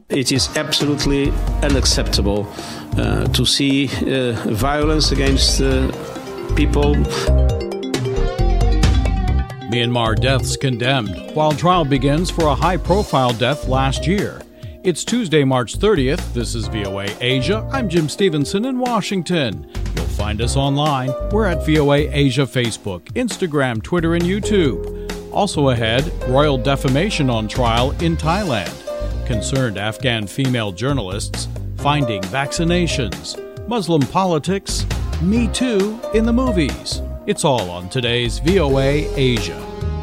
It is absolutely unacceptable to see violence against people. Myanmar deaths condemned, while trial begins for a high-profile death last year. It's Tuesday, March 30th. This is VOA Asia. I'm Jim Stevenson in Washington. You'll find us online. We're at VOA Asia Facebook, Instagram, Twitter, and YouTube. Also ahead, royal defamation on trial in Thailand. Concerned Afghan female journalists, finding vaccinations, Muslim politics, Me Too in the movies. It's all on today's VOA Asia.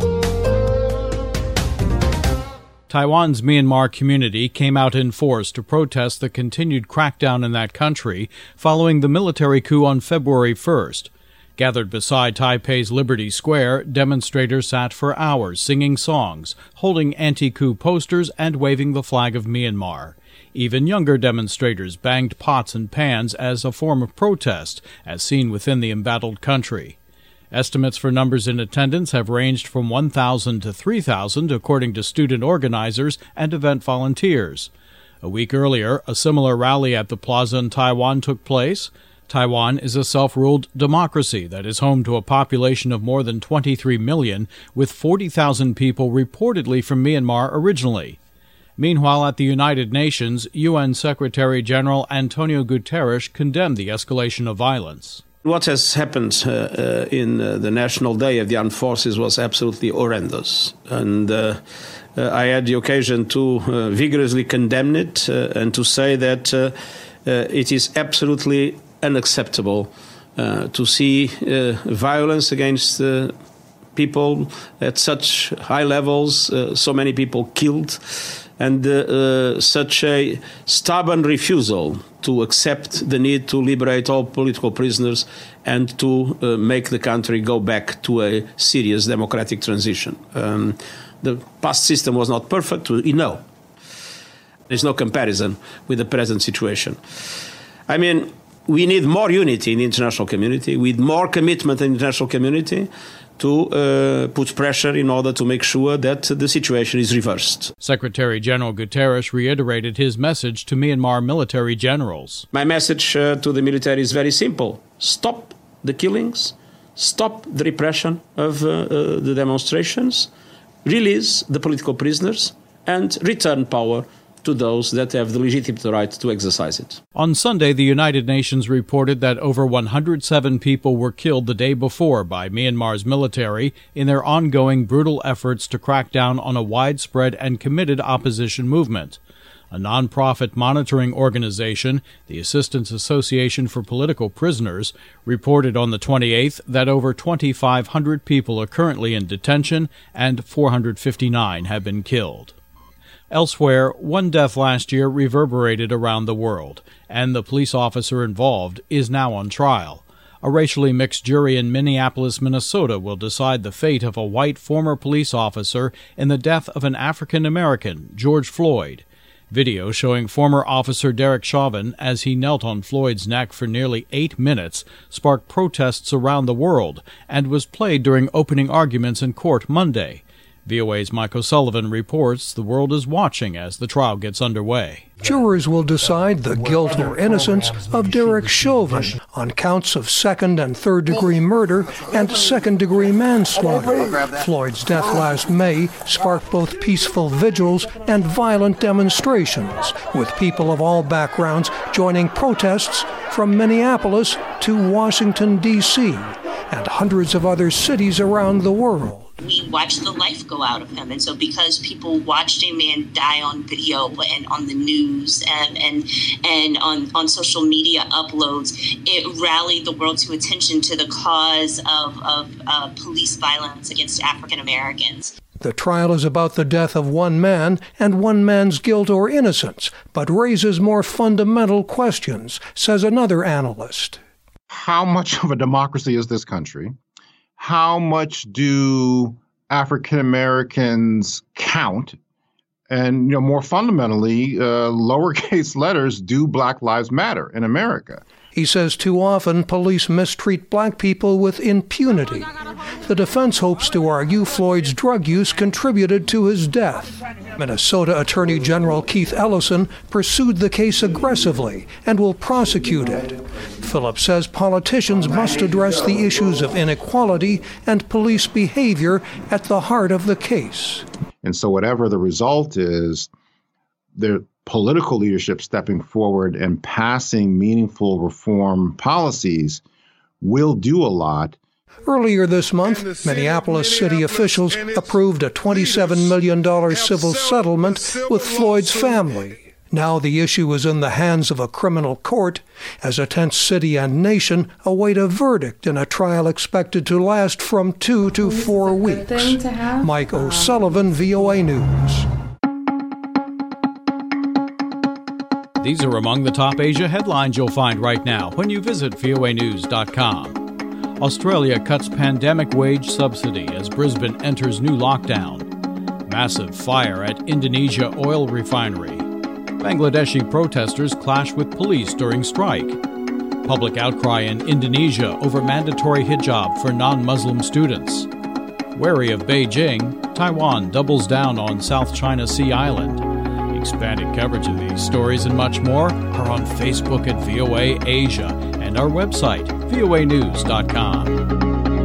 Taiwan's Myanmar community came out in force to protest the continued crackdown in that country following the military coup on February 1st. Gathered beside Taipei's Liberty Square, demonstrators sat for hours singing songs, holding anti-coup posters, and waving the flag of Myanmar. Even younger demonstrators banged pots and pans as a form of protest, as seen within the embattled country. Estimates for numbers in attendance have ranged from 1,000 to 3,000, according to student organizers and event volunteers. A week earlier, a similar rally at the plaza in Taiwan took place. Taiwan is a self-ruled democracy that is home to a population of more than 23 million, with 40,000 people reportedly from Myanmar originally. Meanwhile, at the United Nations, UN Secretary-General Antonio Guterres condemned the escalation of violence. What has happened in the National Day of the Armed Forces was absolutely horrendous. And I had the occasion to vigorously condemn it and to say that it is absolutely unacceptable to see violence against people at such high levels, so many people killed, and such a stubborn refusal to accept the need to liberate all political prisoners and to make the country go back to a serious democratic transition. The past system was not perfect, we know. There's no comparison with the present situation. I mean, we need more unity in the international community. We need more commitment in the international community to put pressure in order to make sure that the situation is reversed. Secretary-General Guterres reiterated his message to Myanmar military generals. My message to the military is very simple. Stop the killings, stop the repression of the demonstrations, release the political prisoners, and return power to those that have the legitimate right to exercise it. On Sunday, the United Nations reported that over 107 people were killed the day before by Myanmar's military in their ongoing brutal efforts to crack down on a widespread and committed opposition movement. A non-profit monitoring organization, the Assistance Association for Political Prisoners, reported on the 28th that over 2,500 people are currently in detention and 459 have been killed. Elsewhere, one death last year reverberated around the world, and the police officer involved is now on trial. A racially mixed jury in Minneapolis, Minnesota will decide the fate of a white former police officer in the death of an African American, George Floyd. Video showing former officer Derek Chauvin as he knelt on Floyd's neck for nearly 8 minutes sparked protests around the world and was played during opening arguments in court Monday. VOA's Mike O'Sullivan reports the world is watching as the trial gets underway. Jurors will decide the guilt or innocence of Derek Chauvin on counts of second- and third-degree murder and second-degree manslaughter. Floyd's death last May sparked both peaceful vigils and violent demonstrations, with people of all backgrounds joining protests from Minneapolis to Washington, D.C., and hundreds of other cities around the world. We watched the life go out of him. And so because people watched a man die on video and on the news and on social media uploads, it rallied the world to attention to the cause of police violence against African Americans. The trial is about the death of one man and one man's guilt or innocence, but raises more fundamental questions, says another analyst. How much of a democracy is this country? How much do African Americans count? And, more fundamentally, lowercase letters, do Black Lives Matter in America? He says too often police mistreat black people with impunity. The defense hopes to argue Floyd's drug use contributed to his death. Minnesota Attorney General Keith Ellison pursued the case aggressively and will prosecute it. Phillips says politicians must address the issues of inequality and police behavior at the heart of the case. And so whatever the result is, the political leadership stepping forward and passing meaningful reform policies will do a lot. Earlier this month, Minneapolis city officials approved a $27 million civil settlement with Floyd's family. Now the issue is in the hands of a criminal court as a tense city and nation await a verdict in a trial expected to last from 2 to 4 weeks. Mike O'Sullivan, VOA News. These are among the top Asia headlines you'll find right now when you visit voanews.com. Australia cuts pandemic wage subsidy as Brisbane enters new lockdown. Massive fire at Indonesia oil refinery. Bangladeshi protesters clash with police during strike. Public outcry in Indonesia over mandatory hijab for non-Muslim students. Wary of Beijing, Taiwan doubles down on South China Sea Island. Expanded coverage of these stories and much more are on Facebook at VOA Asia and our website, voanews.com.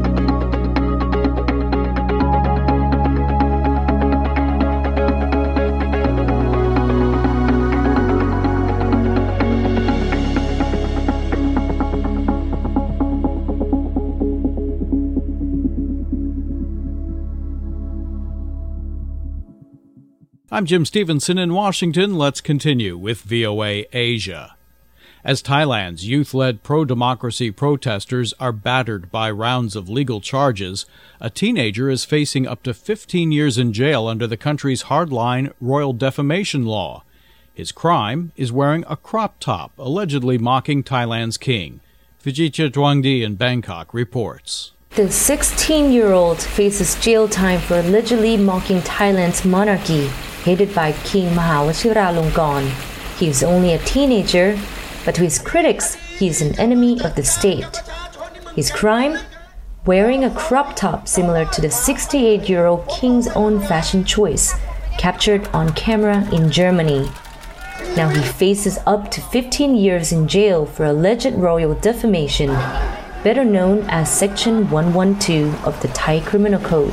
I'm Jim Stevenson in Washington. Let's continue with VOA Asia. As Thailand's youth-led pro-democracy protesters are battered by rounds of legal charges, a teenager is facing up to 15 years in jail under the country's hardline royal defamation law. His crime is wearing a crop top, allegedly mocking Thailand's king. Vijitha Dwangdi in Bangkok reports. The 16-year-old faces jail time for allegedly mocking Thailand's monarchy, headed by King Maha Vajiralongkorn. He is only a teenager, but to his critics, he is an enemy of the state. His crime? Wearing a crop top similar to the 68-year-old king's own fashion choice, captured on camera in Germany. Now he faces up to 15 years in jail for alleged royal defamation, better known as Section 112 of the Thai Criminal Code.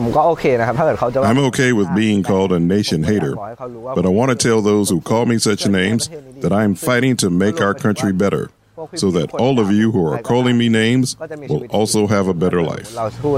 I'm okay with being called a nation hater, but I want to tell those who call me such names that I'm fighting to make our country better, so that all of you who are calling me names will also have a better life.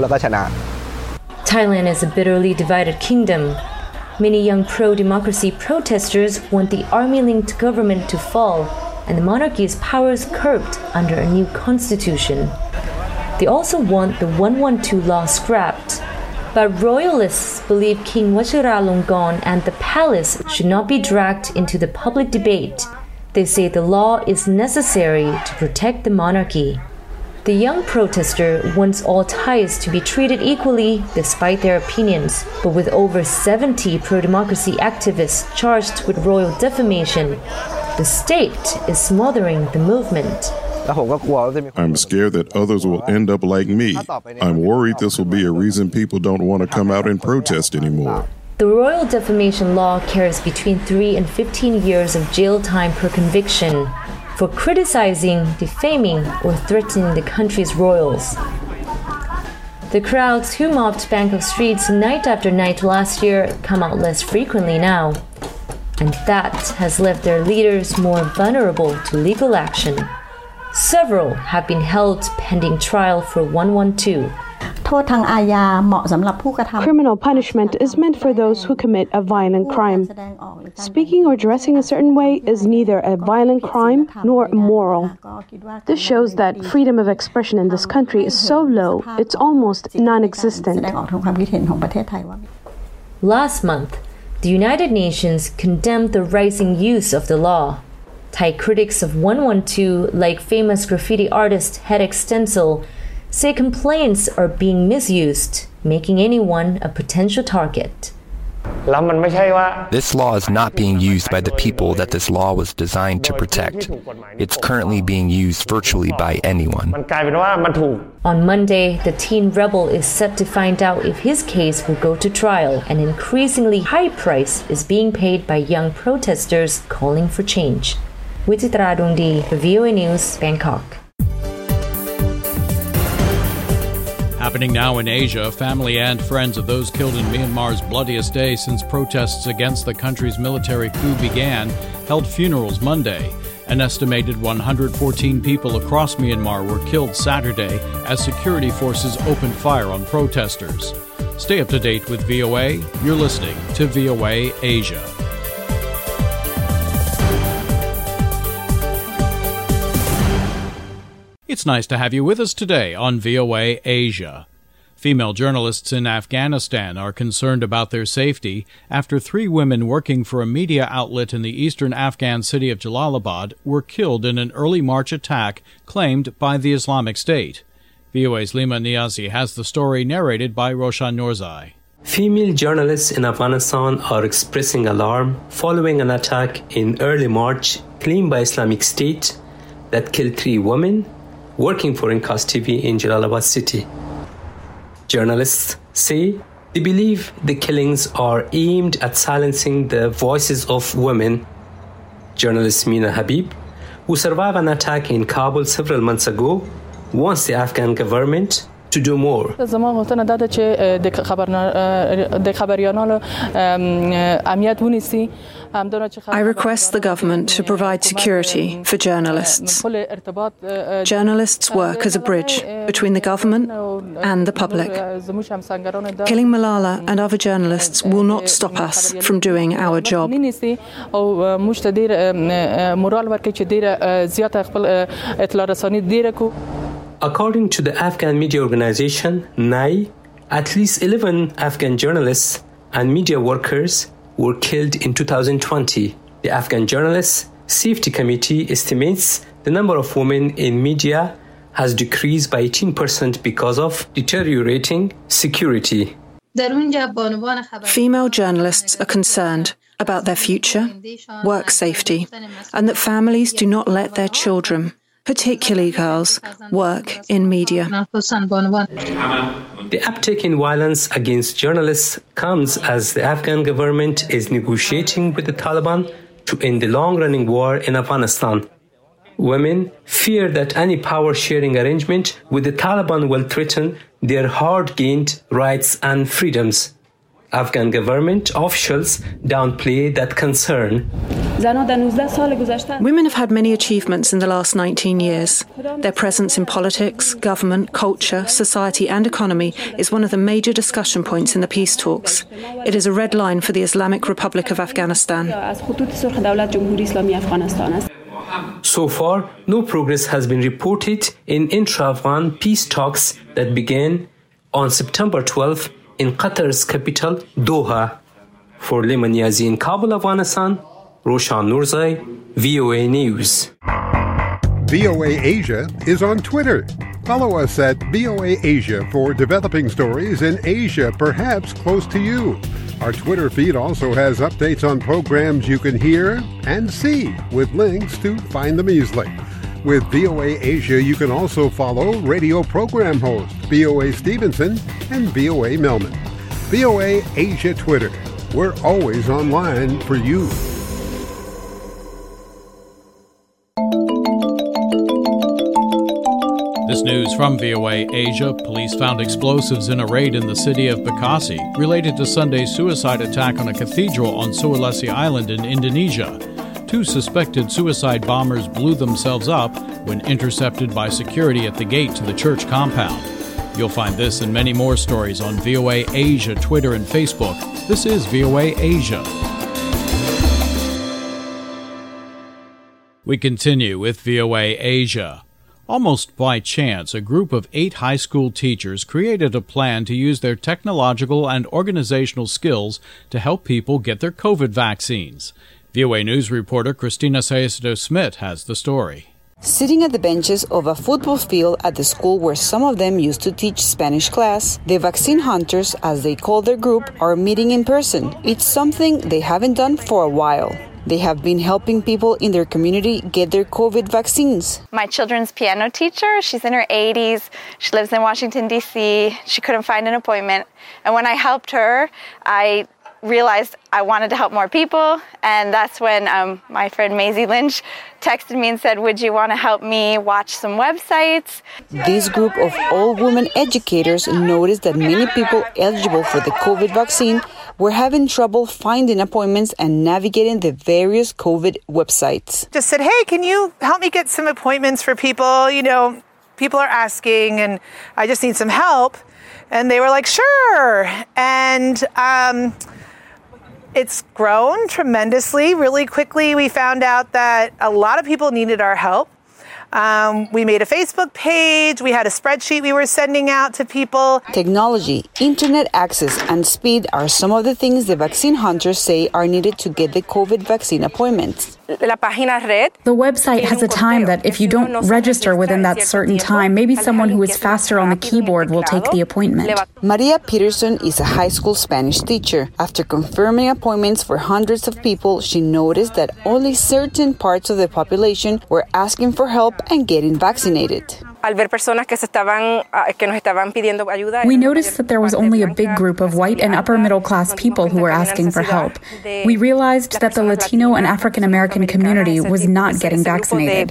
Thailand is a bitterly divided kingdom. Many young pro-democracy protesters want the army-linked government to fall and the monarchy's powers curbed under a new constitution. They also want the 112 law scrapped. But royalists believe King Vajiralongkorn and the palace should not be dragged into the public debate. They say the law is necessary to protect the monarchy. The young protester wants all Thais to be treated equally despite their opinions, but with over 70 pro-democracy activists charged with royal defamation, the state is smothering the movement. I'm scared that others will end up like me. I'm worried this will be a reason people don't want to come out and protest anymore. The royal defamation law carries between 3 and 15 years of jail time per conviction for criticizing, defaming, or threatening the country's royals. The crowds who mobbed Bangkok streets night after night last year come out less frequently now, and that has left their leaders more vulnerable to legal action. Several have been held pending trial for 112. Criminal punishment is meant for those who commit a violent crime. Speaking or dressing a certain way is neither a violent crime nor immoral. This shows that freedom of expression in this country is so low, it's almost non-existent. Last month, the United Nations condemned the rising use of the law. Thai critics of 112, like famous graffiti artist Hedek Stencil, say complaints are being misused, making anyone a potential target. This law is not being used by the people that this law was designed to protect. It's currently being used virtually by anyone. On Monday, the teen rebel is set to find out if his case will go to trial. An increasingly high price is being paid by young protesters calling for change. Wichitra Adungdi, VOA News, Bangkok. Happening now in Asia, family and friends of those killed in Myanmar's bloodiest day since protests against the country's military coup began held funerals Monday. An estimated 114 people across Myanmar were killed Saturday as security forces opened fire on protesters. Stay up to date with VOA. You're listening to VOA Asia. It's nice to have you with us today on VOA Asia. Female journalists in Afghanistan are concerned about their safety after 3 women working for a media outlet in the eastern Afghan city of Jalalabad were killed in an early March attack claimed by the Islamic State. VOA's Lima Niazi has the story narrated by Roshan Nourzai. Female journalists in Afghanistan are expressing alarm following an attack in early March claimed by Islamic State that killed 3 women working for Inqaz TV in Jalalabad city. Journalists say they believe the killings are aimed at silencing the voices of women. Journalist Mina Habib, who survived an attack in Kabul several months ago, wants the Afghan government to do more. I request the government to provide security for journalists. Journalists work as a bridge between the government and the public. Killing Malala and other journalists will not stop us from doing our job. According to the Afghan media organization, NAI, at least 11 Afghan journalists and media workers were killed in 2020. The Afghan Journalists Safety Committee estimates the number of women in media has decreased by 18% because of deteriorating security. Female journalists are concerned about their future, work safety, and that families do not let their children, particularly girls, work in media. The uptick in violence against journalists comes as the Afghan government is negotiating with the Taliban to end the long-running war in Afghanistan. Women fear that any power-sharing arrangement with the Taliban will threaten their hard-gained rights and freedoms. Afghan government officials downplay that concern. Women have had many achievements in the last 19 years. Their presence in politics, government, culture, society and economy is one of the major discussion points in the peace talks. It is a red line for the Islamic Republic of Afghanistan. So far, no progress has been reported in intra-Afghan peace talks that began on September 12 in Qatar's capital, Doha. For Lima Niazi in Kabul, Afghanistan, Roshan Nourzai, VOA News. VOA Asia is on Twitter. Follow us at VOA Asia for developing stories in Asia, perhaps close to you. Our Twitter feed also has updates on programs you can hear and see with links to find them easily. With VOA Asia, you can also follow radio program host VOA Stevenson and VOA Millman. VOA Asia Twitter. We're always online for you. This news from VOA Asia. Police found explosives in a raid in the city of Bekasi related to Sunday's suicide attack on a cathedral on Sulawesi Island in Indonesia. 2 suspected suicide bombers blew themselves up when intercepted by security at the gate to the church compound. You'll find this and many more stories on VOA Asia, Twitter, and Facebook. This is VOA Asia. We continue with VOA Asia. Almost by chance, a group of 8 high school teachers created a plan to use their technological and organizational skills to help people get their COVID vaccines. VOA News reporter Christina Sayesto-Smith has the story. Sitting at the benches of a football field at the school where some of them used to teach Spanish class, the vaccine hunters, as they call their group, are meeting in person. It's something they haven't done for a while. They have been helping people in their community get their COVID vaccines. My children's piano teacher, she's in her 80s. She lives in Washington, D.C. She couldn't find an appointment. And when I helped her, I realized I wanted to help more people. And that's when my friend Maisie Lynch texted me and said, would you want to help me watch some websites? This group of all-women educators noticed that many people eligible for the COVID vaccine were having trouble finding appointments and navigating the various COVID websites. Just said, hey, can you help me get some appointments for people? You know, people are asking and I just need some help. And they were like, sure. And it's grown tremendously. Really quickly, we found out that a lot of people needed our help. We made a Facebook page. We had a spreadsheet we were sending out to people. Technology, internet access, and speed are some of the things the vaccine hunters say are needed to get the COVID vaccine appointments. The website has a time that if you don't register within that certain time, maybe someone who is faster on the keyboard will take the appointment. Maria Peterson is a high school Spanish teacher. After confirming appointments for hundreds of people, she noticed that only certain parts of the population were asking for help and getting vaccinated. We noticed that there was only a big group of white and upper middle class people who were asking for help. We realized that the Latino and African American community was not getting vaccinated.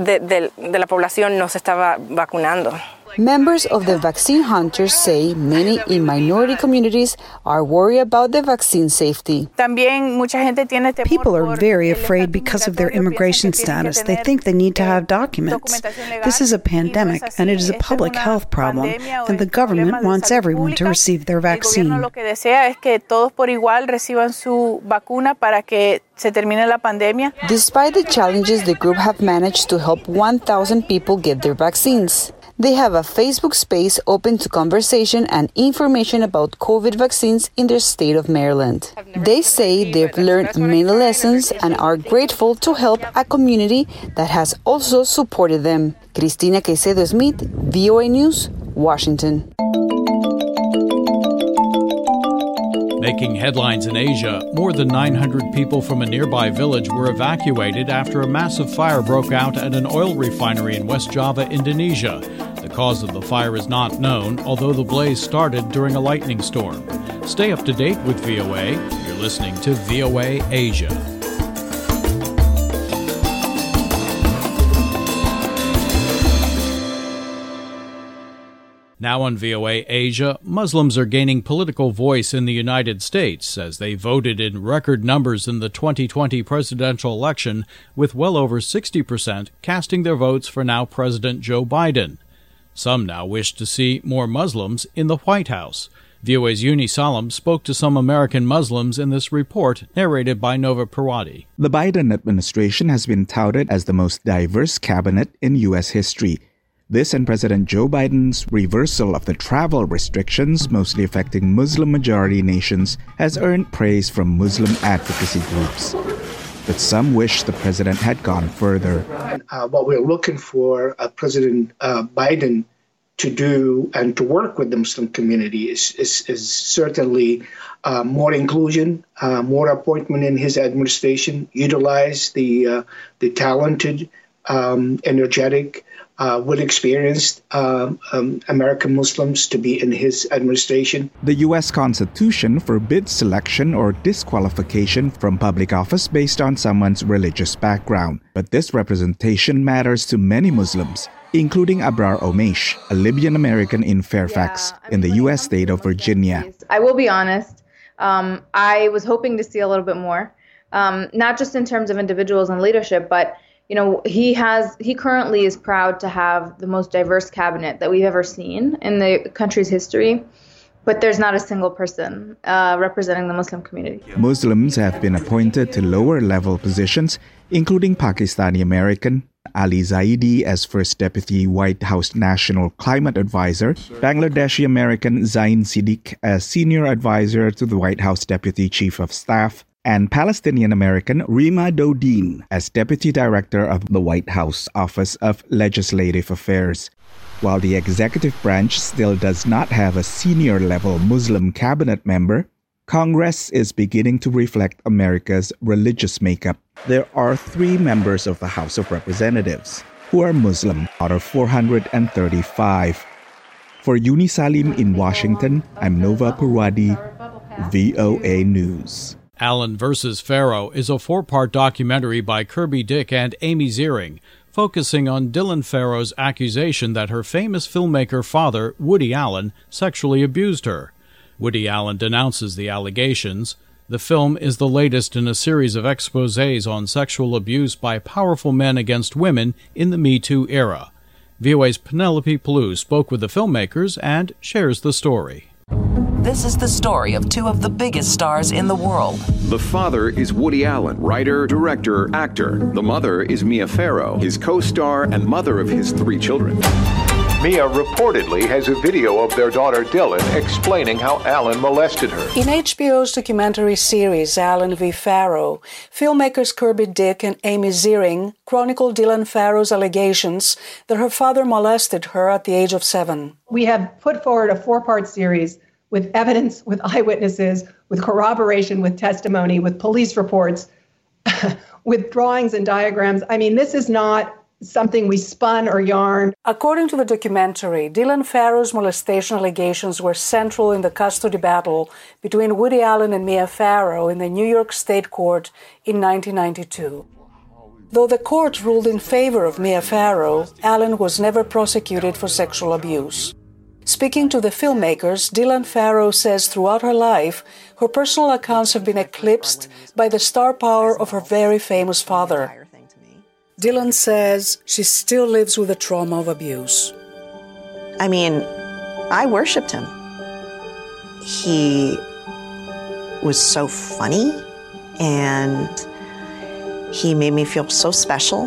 Members of the vaccine hunters say many in minority communities are worried about the vaccine safety. People are very afraid because of their immigration status. They think they need to have documents. This is a pandemic, and it is a public health problem, and the government wants everyone to receive their vaccine. Despite the challenges, the group have managed to help 1,000 people get their vaccines. They have a Facebook space open to conversation and information about COVID vaccines in their state of Maryland. They say they've learned many lessons and are grateful to help a community that has also supported them. Cristina Caicedo Smith, VOA News, Washington. Making headlines in Asia, more than 900 people from a nearby village were evacuated after a massive fire broke out at an oil refinery in West Java, Indonesia. The cause of the fire is not known, although the blaze started during a lightning storm. Stay up to date with VOA. You're listening to VOA Asia. Now on VOA Asia, Muslims are gaining political voice in the United States as they voted in record numbers in the 2020 presidential election, with well over 60% casting their votes for now President Joe Biden. Some now wish to see more Muslims in the White House. VOA's Uni Salam spoke to some American Muslims in this report, narrated by Nova Parwadi. The Biden administration has been touted as the most diverse cabinet in U.S. history. This and President Joe Biden's reversal of the travel restrictions mostly affecting Muslim-majority nations has earned praise from Muslim advocacy groups. But some wish the president had gone further. What we're looking for President Biden to do and to work with the Muslim community is certainly more inclusion, more appointment in his administration, utilize the talented, energetic, well-experienced American Muslims to be in his administration. The U.S. Constitution forbids selection or disqualification from public office based on someone's religious background. But this representation matters to many Muslims, including Abrar Omeish, a Libyan-American in Fairfax, in the U.S. state of Virginia. I will be honest, I was hoping to see a little bit more, not just in terms of individuals and leadership, but you know, he currently is proud to have the most diverse cabinet that we've ever seen in the country's history, but there's not a single person representing the Muslim community. Muslims have been appointed to lower-level positions, including Pakistani-American Ali Zaidi as First Deputy White House National Climate Advisor, Bangladeshi-American Zain Siddique as Senior Advisor to the White House Deputy Chief of Staff, and Palestinian-American Rima Dodine as Deputy Director of the White House Office of Legislative Affairs. While the executive branch still does not have a senior-level Muslim cabinet member, Congress is beginning to reflect America's religious makeup. There are 3 members of the House of Representatives who are Muslim out of 435. For Unisalim in Washington, I'm Nova Purwadi, VOA News. Allen vs. Farrow is a 4-part documentary by Kirby Dick and Amy Ziering, focusing on Dylan Farrow's accusation that her famous filmmaker father, Woody Allen, sexually abused her. Woody Allen denounces the allegations. The film is the latest in a series of exposés on sexual abuse by powerful men against women in the Me Too era. VOA's Penelope Pellew spoke with the filmmakers and shares the story. This is the story of 2 of the biggest stars in the world. The father is Woody Allen, writer, director, actor. The mother is Mia Farrow, his co-star and mother of his 3 children. Mia reportedly has a video of their daughter Dylan explaining how Allen molested her. In HBO's documentary series Allen v. Farrow, filmmakers Kirby Dick and Amy Ziering chronicle Dylan Farrow's allegations that her father molested her at the age of 7. We have put forward a 4-part series with evidence, with eyewitnesses, with corroboration, with testimony, with police reports, with drawings and diagrams. I mean, this is not something we spun or yarned. According to the documentary, Dylan Farrow's molestation allegations were central in the custody battle between Woody Allen and Mia Farrow in the New York State Court in 1992. Though the court ruled in favor of Mia Farrow, Allen was never prosecuted for sexual abuse. Speaking to the filmmakers, Dylan Farrow says throughout her life, her personal accounts have been eclipsed by the star power of her very famous father. Dylan says she still lives with the trauma of abuse. I mean, I worshipped him. He was so funny, and he made me feel so special.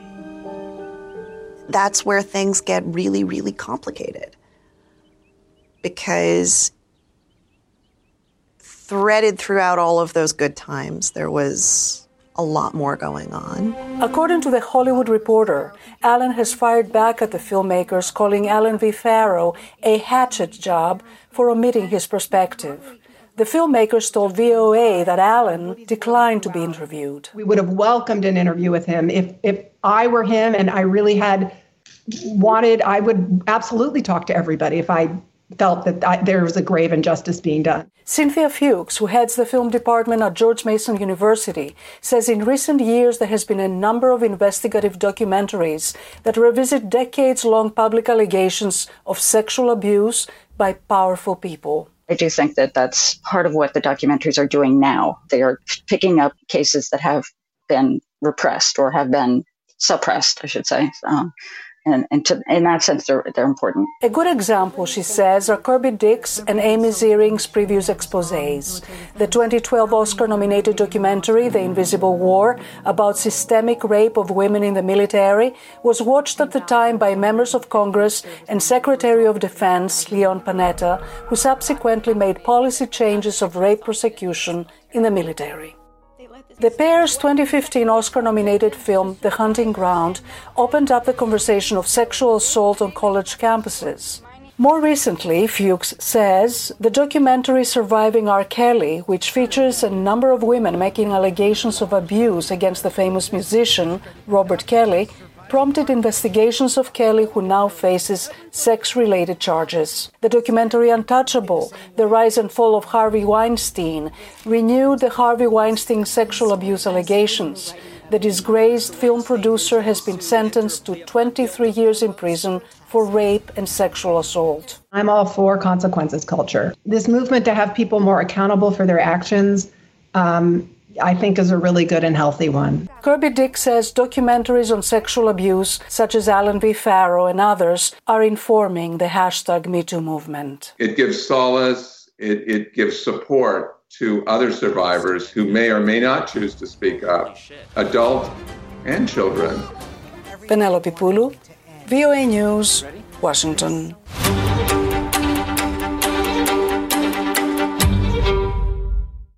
That's where things get really, really complicated. Because threaded throughout all of those good times, there was a lot more going on. According to The Hollywood Reporter, Allen has fired back at the filmmakers, calling Allen v. Farrow a hatchet job for omitting his perspective. The filmmakers told VOA that Allen declined to be interviewed. We would have welcomed an interview with him. If I were him and I really had wanted, I would absolutely talk to everybody if I felt that there was a grave injustice being done. Cynthia Fuchs, who heads the film department at George Mason University, says in recent years there has been a number of investigative documentaries that revisit decades-long public allegations of sexual abuse by powerful people. I do think that that's part of what the documentaries are doing now. They are picking up cases that have been repressed or have been suppressed, I should say. And in that sense, they're important. A good example, she says, are Kirby Dick's and Amy Ziering's previous exposés. The 2012 Oscar-nominated documentary, The Invisible War, about systemic rape of women in the military, was watched at the time by members of Congress and Secretary of Defense Leon Panetta, who subsequently made policy changes of rape prosecution in the military. The pair's 2015 Oscar-nominated film, The Hunting Ground, opened up the conversation of sexual assault on college campuses. More recently, Fuchs says, the documentary Surviving R. Kelly, which features a number of women making allegations of abuse against the famous musician, Robert Kelly, prompted investigations of Kelly, who now faces sex-related charges. The documentary Untouchable, The Rise and Fall of Harvey Weinstein, renewed the Harvey Weinstein sexual abuse allegations. The disgraced film producer has been sentenced to 23 years in prison for rape and sexual assault. I'm all for consequences culture. This movement to have people more accountable for their actions, I think is a really good and healthy one. Kirby Dick says documentaries on sexual abuse, such as Allen v. Farrow and others, are informing the #MeToo movement. It gives solace, it gives support to other survivors who may or may not choose to speak up, adults and children. Penelope Pellew, VOA News, Washington.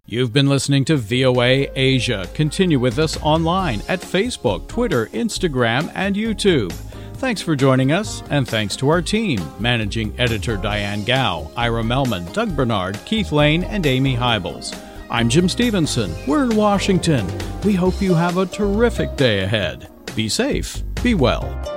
You've been listening to VOA Asia. Continue with us online at Facebook, Twitter, Instagram, and YouTube. Thanks for joining us, and thanks to our team, Managing Editor Diane Gao, Ira Melman, Doug Bernard, Keith Lane, and Amy Hybels. I'm Jim Stevenson. We're in Washington. We hope you have a terrific day ahead. Be safe. Be well.